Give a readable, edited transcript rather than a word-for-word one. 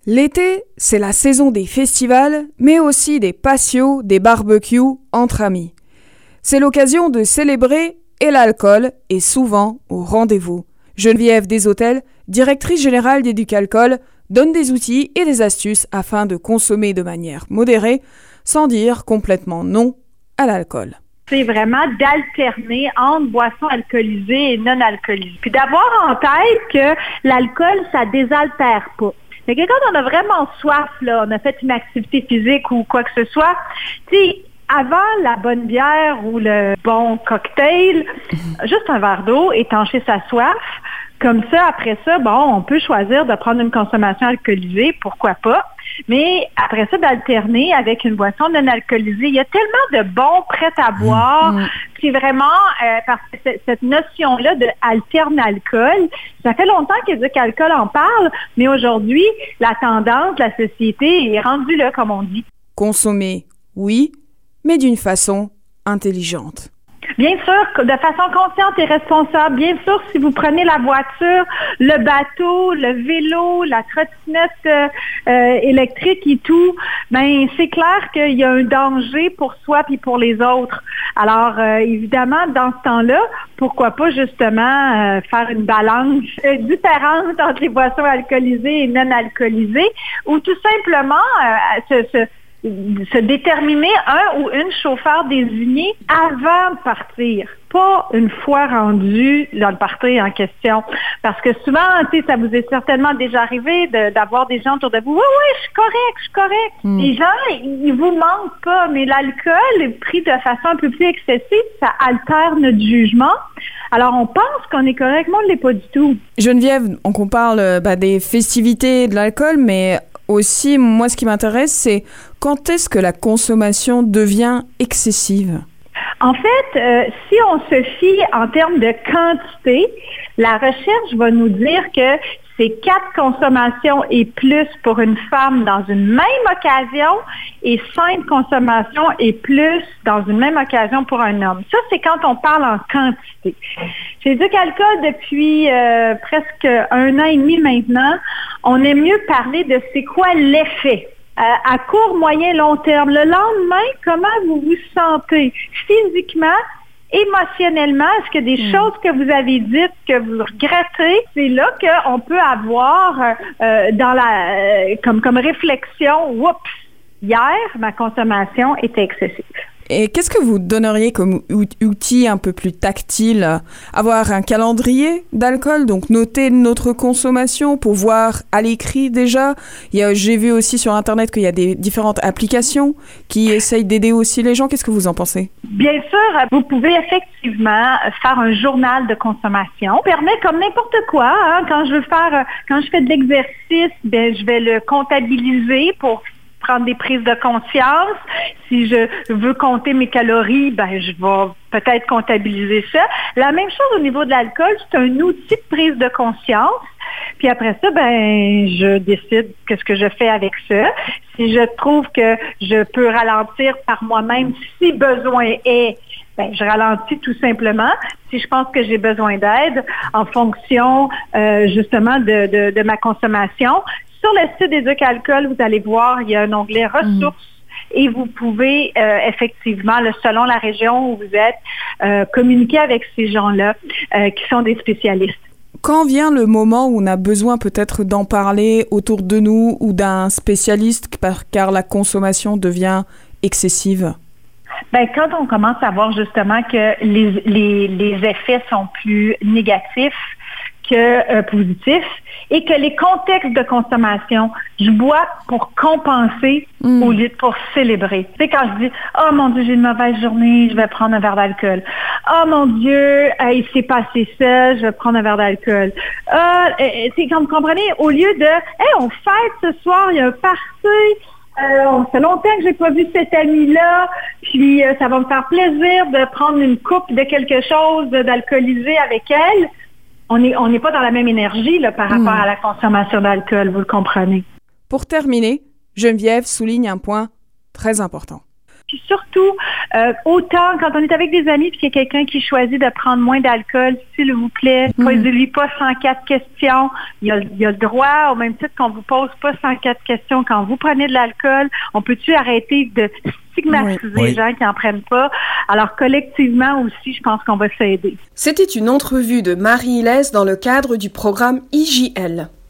L'été, c'est la saison des festivals, mais aussi des patios, des barbecues entre amis. C'est l'occasion de célébrer et l'alcool est souvent au rendez-vous. Geneviève Deshôtels, directrice générale d'Éduc'Alcool, donne des outils et des astuces afin de consommer de manière modérée, sans dire complètement non à l'alcool. C'est vraiment d'alterner entre boissons alcoolisées et non alcoolisées. Puis d'avoir en tête que l'alcool, ça désaltère pas. Mais quand on a vraiment soif, là, on a fait une activité physique ou quoi que ce soit, tu sais, avant la bonne bière ou le bon cocktail, juste un verre d'eau, étancher sa soif. Comme ça, après ça, on peut choisir de prendre une consommation alcoolisée, pourquoi pas. Mais après ça, d'alterner avec une boisson non alcoolisée. Il y a tellement de bons prêts à boire. C'est vraiment, parce que cette notion-là de alterne-alcool, ça fait longtemps qu'Éduc'Alcool en parle, mais aujourd'hui, la tendance, la société est rendue là, comme on dit. Consommer, oui, mais d'une façon intelligente. Bien sûr, de façon consciente et responsable. Bien sûr, si vous prenez la voiture, le bateau, le vélo, la trottinette électrique et tout, c'est clair qu'il y a un danger pour soi puis pour les autres. Alors, évidemment, dans ce temps-là, pourquoi pas justement faire une balance différente entre les boissons alcoolisées et non alcoolisées, ou tout simplement se déterminer un ou une chauffeur désigné avant de partir, pas une fois rendu dans le party en question. Parce que souvent, ça vous est certainement déjà arrivé d'avoir des gens autour de vous. Oui, je suis correct. Les gens, ils vous mentent pas, mais l'alcool, pris de façon un peu plus excessive, ça altère notre jugement. Alors, on pense qu'on est correct, mais on ne l'est pas du tout. Geneviève, on parle des festivités de l'alcool, mais aussi, moi, ce qui m'intéresse, c'est quand est-ce que la consommation devient excessive? En fait, si on se fie en termes de quantité, la recherche va nous dire que c'est 4 consommations et plus pour une femme dans une même occasion et 5 consommations et plus dans une même occasion pour un homme. Ça, c'est quand on parle en quantité. Chez Éduc'Alcool, depuis presque 1 an et demi maintenant, on aime mieux parler de c'est quoi l'effet. À court, moyen, long terme. Le lendemain, comment vous vous sentez physiquement, émotionnellement? Est-ce qu'il y a des choses que vous avez dites que vous regrettez? C'est là qu'on peut avoir comme réflexion, oups, hier, ma consommation était excessive. Et qu'est-ce que vous donneriez comme outil un peu plus tactile? Avoir un calendrier d'alcool, donc noter notre consommation pour voir à l'écrit déjà. J'ai vu aussi sur Internet qu'il y a des différentes applications qui essayent d'aider aussi les gens. Qu'est-ce que vous en pensez? Bien sûr, vous pouvez effectivement faire un journal de consommation. Ça permet comme n'importe quoi. Quand je fais de l'exercice, je vais le comptabiliser pour prendre des prises de conscience. Si je veux compter mes calories, je vais peut-être comptabiliser ça. La même chose au niveau de l'alcool, c'est un outil de prise de conscience. Puis après ça, je décide qu'est-ce que je fais avec ça. Si je trouve que je peux ralentir par moi-même, si besoin est, je ralentis tout simplement. Si je pense que j'ai besoin d'aide en fonction justement de ma consommation. Sur le site d'Éduc'Alcool, vous allez voir, il y a un onglet ressources et vous pouvez effectivement, selon la région où vous êtes, communiquer avec ces gens-là qui sont des spécialistes. Quand vient le moment où on a besoin peut-être d'en parler autour de nous ou d'un spécialiste car la consommation devient excessive? Quand on commence à voir justement que les effets sont plus négatifs que positifs et que les contextes de consommation, je bois pour compenser au lieu de pour célébrer. Tu sais, quand je dis « Oh mon Dieu, j'ai une mauvaise journée, je vais prendre un verre d'alcool. Oh mon Dieu, il s'est passé ça, je vais prendre un verre d'alcool. » C'est comme vous comprenez, au lieu de « Hey, on fête ce soir, il y a un party. Ça fait longtemps que j'ai pas vu cette amie-là, puis ça va me faire plaisir de prendre une coupe de quelque chose d'alcoolisé avec elle. » On n'est pas dans la même énergie là, par rapport à la consommation d'alcool, vous le comprenez. Pour terminer, Geneviève souligne un point très important. Puis surtout, autant quand on est avec des amis puis qu'il y a quelqu'un qui choisit de prendre moins d'alcool, s'il vous plaît, posez-lui pas 104 questions. Il a le droit, au même titre qu'on vous pose pas 104 questions quand vous prenez de l'alcool. On peut-tu arrêter de stigmatiser les gens qui n'en prennent pas? Alors, collectivement aussi, je pense qu'on va s'aider. C'était une entrevue de Marie-Hélène dans le cadre du programme IJL.